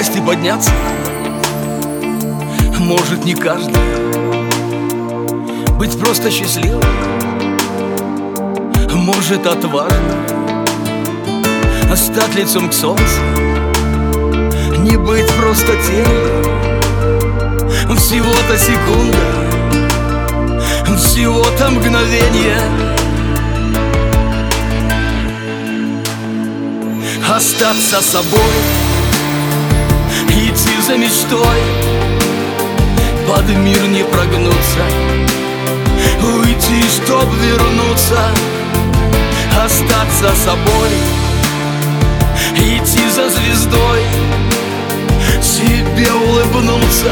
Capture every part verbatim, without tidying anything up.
упасть и подняться может не каждый. Быть просто счастливым может отважно. Стать лицом к солнцу, не быть просто тенью. Всего-то секунда, всего-то мгновение. Остаться собой, идти за мечтой, под мир не прогнуться, уйти, чтоб вернуться. Остаться собой, идти за звездой, себе улыбнуться,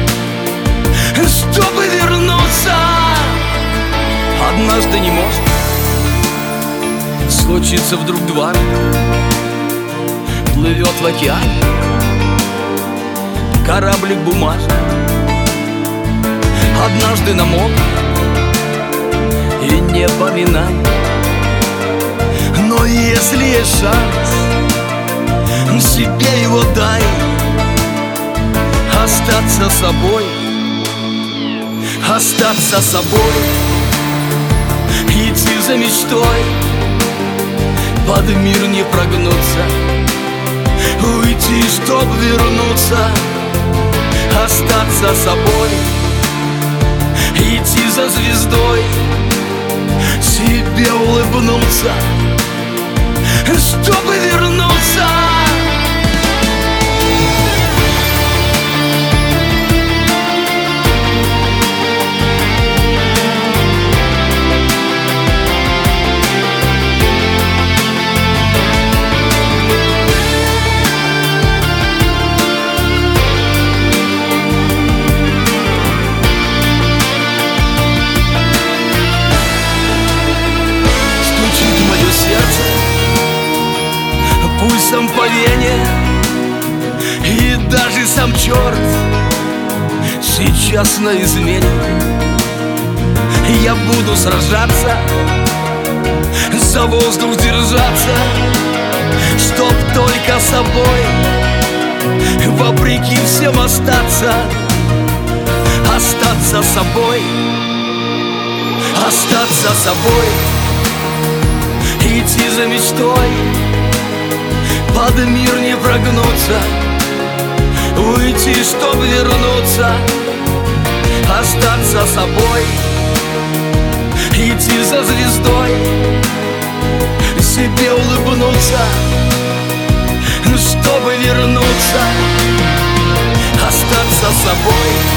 чтобы вернуться. Однажды не может случиться вдруг дважды. Плывет в океане кораблик бумажный, однажды намок и не поминай. Но если есть шанс, себе его дай. Остаться собой, остаться собой, идти за мечтой, под мир не прогнуться, уйти, чтоб вернуться. Остаться собой, идти за звездой, себе улыбнуться, чтобы вернуться. Пульсом по вене, и даже сам черт сейчас на измене. Я буду сражаться, за воздух держаться, чтоб только собой, вопреки всем остаться. Остаться собой, остаться собой, идти за мечтой, под мир не прогнуться, уйти, чтоб вернуться. Остаться собой, идти за звездой, себе улыбнуться, чтобы вернуться. Остаться собой,